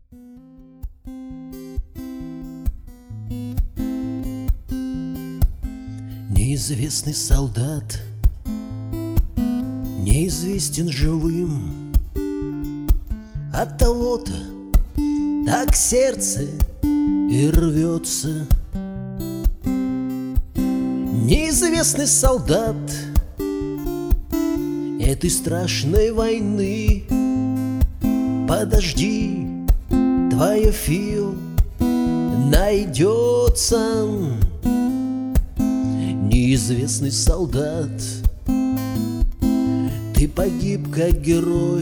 Неизвестный солдат неизвестен живым. От того-то так сердце и рвется. Неизвестный солдат этой страшной войны. Подожди, твое фил найдется. Неизвестный солдат, ты погиб как герой,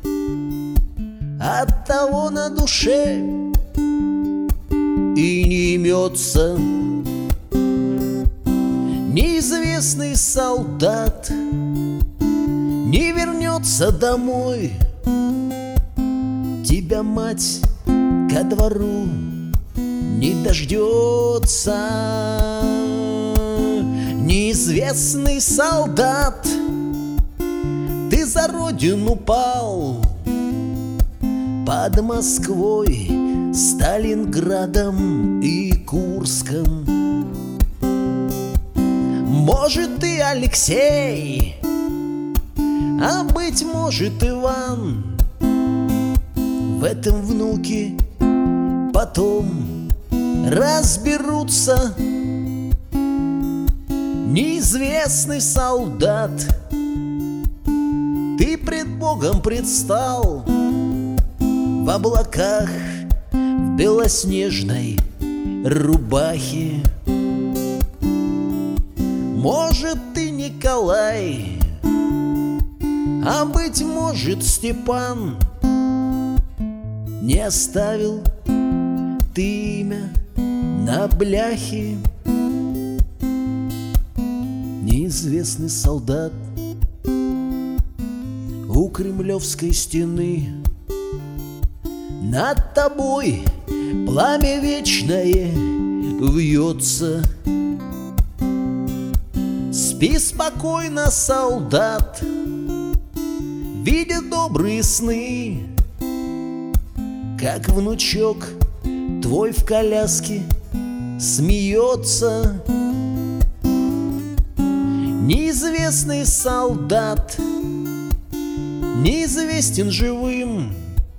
оттого на душе и не имется. Неизвестный солдат не вернется домой, тебя мать ко двору не дождется. Неизвестный солдат, ты за родину пал под Москвой, Сталинградом и Курском. Может, ты Алексей, а быть может Иван. В этом внуки потом разберутся. Неизвестный солдат, ты пред Богом предстал в облаках, в белоснежной рубахе. Может, ты Николай, а быть может Степан. Не оставил ты имя на бляхе. Неизвестный солдат у Кремлевской стены, над тобой пламя вечное вьется. Спи спокойно, солдат, видя добрые сны, как внучок твой в коляске смеется. Неизвестный солдат неизвестен живым.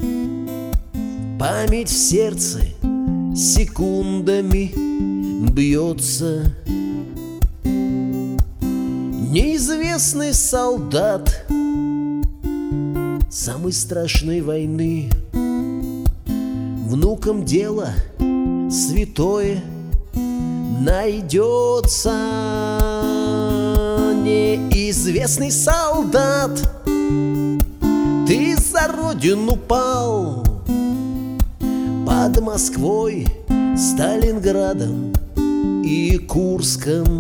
Память в сердце секундами бьется. Неизвестный солдат самой страшной войны. Внукам дело святое найдется. Неизвестный солдат, ты за родину пал под Москвой, Сталинградом и Курском.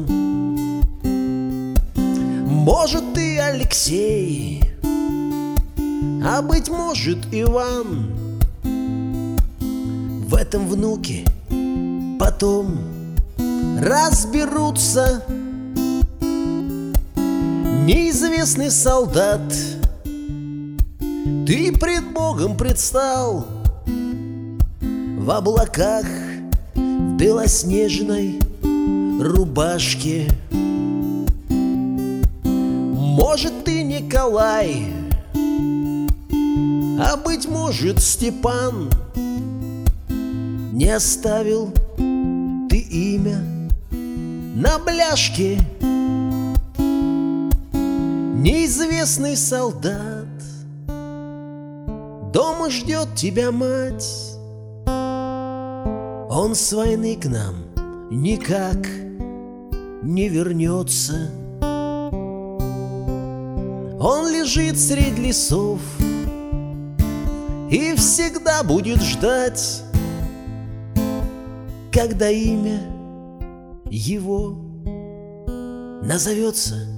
Может, ты Алексей, а быть может Иван. В этом внуки потом разберутся. Неизвестный солдат, ты пред Богом предстал в облаках, в белоснежной рубашке. Может, ты Николай, а быть может Степан. Не оставил ты имя на бляшке. Неизвестный солдат, дома ждет тебя мать. Он с войны к нам никак не вернется. Он лежит средь лесов и всегда будет ждать, когда имя его назовется.